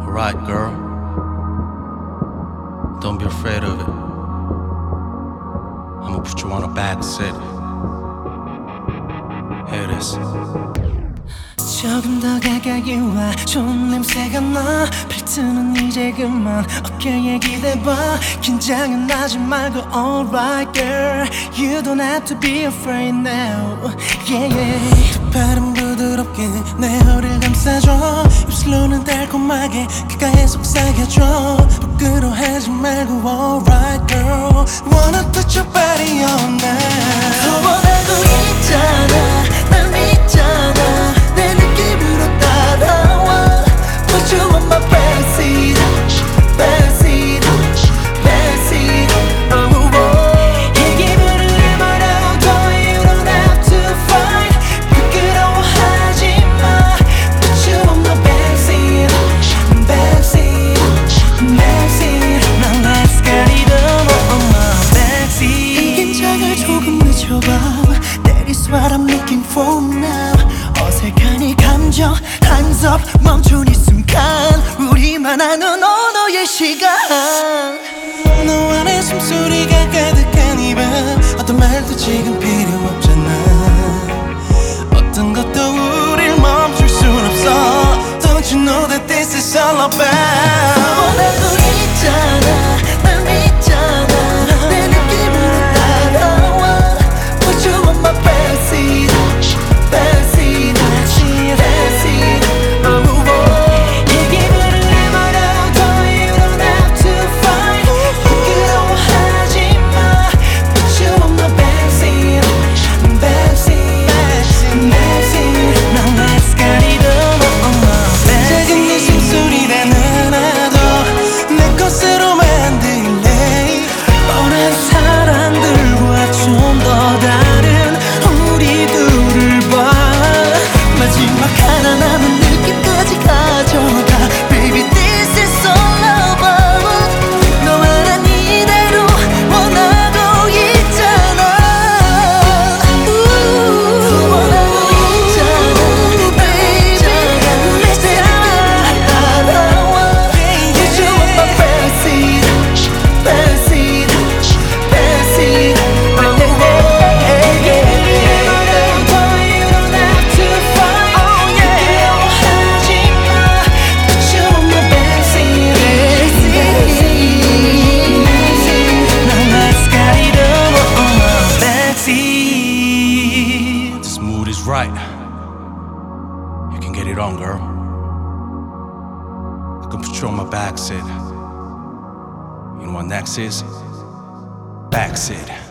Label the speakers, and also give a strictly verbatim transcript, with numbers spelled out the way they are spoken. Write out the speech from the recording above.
Speaker 1: Alright, girl. Don't be afraid of it. I'ma put you on a back seat. Here it is.
Speaker 2: 조금 더 가까이 와 좋은 냄새가 나 팔트는 이제 그만 어깨에 기대봐 긴장은 하지 말고 alright girl You don't have to be afraid now yeah yeah 두 팔은 부드럽게 내 허리를 감싸줘 입술로는 달콤하게 귓가에 속삭여줘 부끄러워하지 말고 alright girl Wanna put your body on now 소원하고 있잖아 날 믿잖아 내 느낌으로 따라와 Put you on my backseat Backseat Backseat oh, oh. 이 기분을 말하고 You don't have to fight 부끄러워하지 마 Put you on my backseat Backseat Backseat Now let's get it on my backseat 이 긴장을 조금 늦춰봐 That is what I'm looking for now 어색한 이 감정 Hands up 멈춘 이 순간 우리만 아는 언어의 시간 너와 내 숨소리가 가득한 이 밤 어떤 말도 지금 필요 없잖아 어떤 것도 우릴 멈출 순 없어 Don't you know that this is all about 원하고 있잖아 날 믿잖아 내 느낌으로 따라와 Put you on my backseat Backseat Backseat oh, oh. 이 기분을 말하고 You don't have to fight 부끄러워하지 마 Put you on my backseat Backseat Backseat Now let's get it on my backseat 작은 네 숨소리라는 하나도 내 것으로 만들래 뻔한 사람들과 좀 더 다른 우리 둘을 봐 마지막 하나 남은 느낌까지 가져가 Baby this is all about 너와 난 이대로 원하고 있잖아 Ooh, 원하고 있잖아 Baby 내 사랑을 따라와 Put you on my backseat Backseat Backseat oh, oh, yeah, yeah.
Speaker 1: This mood is right. You can get it on, girl. I can put you on my back seat. You know what next is? Back seat.